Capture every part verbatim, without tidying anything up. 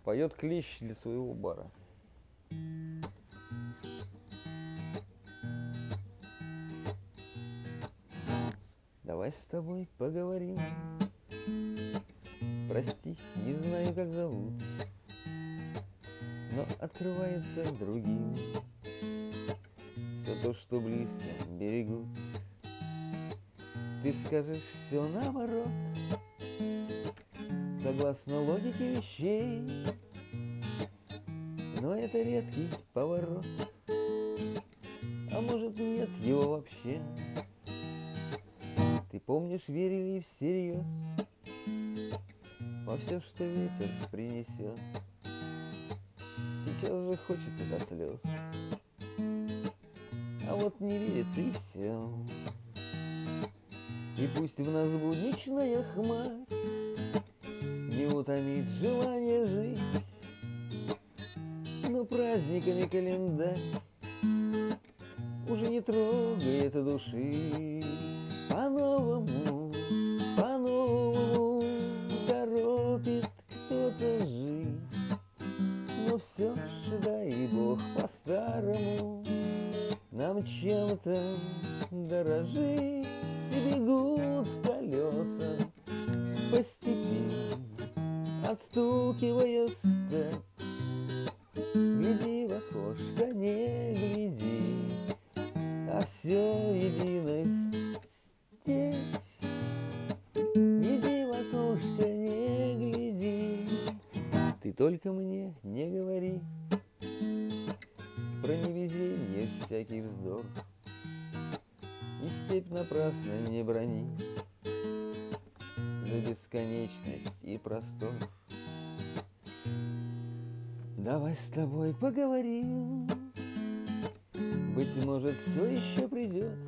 Поет клещ для своего бара. Давай с тобой поговорим. Прости, не знаю, как зовут, но открывается другим все то, что близким берегут. Ты скажешь все наоборот, согласно логике вещей, но это редкий поворот, а может нет его вообще. Ты помнишь, верили всерьез во все, что ветер принесет. Сейчас же хочется до слез, а вот не верится и все. И пусть в нас будничная хмарь не утомит желание жить, но праздниками календарь уже не трогает души. По-новому, по-новому торопит кто-то жить, но все ж, дай Бог, по-старому нам чем-то дорожить. И бегут колеса по степи, отстукивая степ. Гляди в окошко, не гляди, а все единой степь. Гляди в окошко, не гляди, ты только мне не говори про невезение всякий вздор, и степь напрасно не брони за бесконечность и простор. Давай с тобой поговорим, быть может, все еще придет,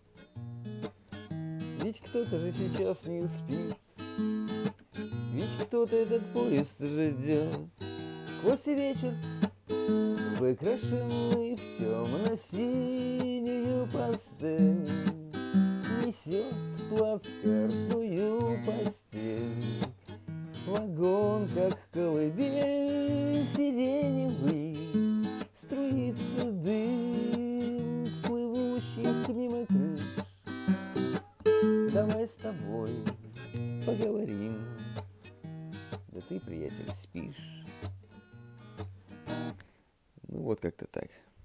ведь кто-то же сейчас не спит, ведь кто-то этот поезд ждет. Сквозь вечер, выкрашенный в темно-синюю пастель, несет плацкартную постель. Вагон, как колыбель сиреневый, струится дым с плывущих мимо крыш. Давай с тобой поговорим, да ты, приятель, спишь. Ну вот как-то так.